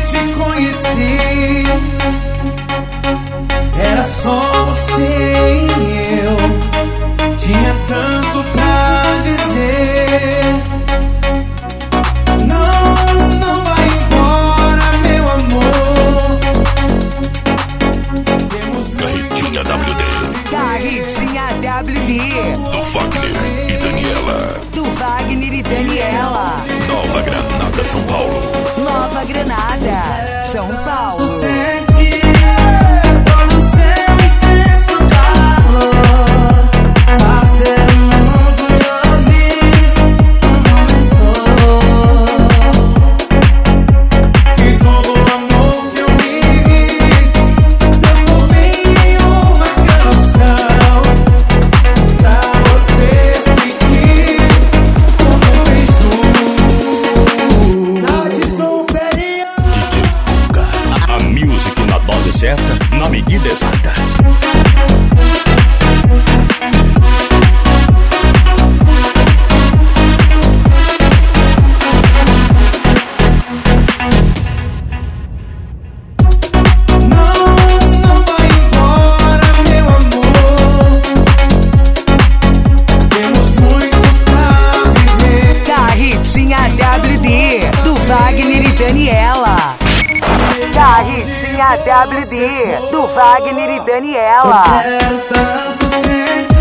te conheci, era só você e eu. Tinha tanto pra dizer. Não vai embora, meu amor. Carretinha WD. Carretinha WD. Do Wagner e Daniela. Do Wagner e Daniela. Nova Granada, São Paulo. Nova Granada, São Paulo. Certa, na medida exata. Não vai embora, meu amor. Temos muito pra viver. Carretinha WD, do Wagner e Daniela. Carretinha WD, do Wagner e Daniela. Eu quero tanto sentir.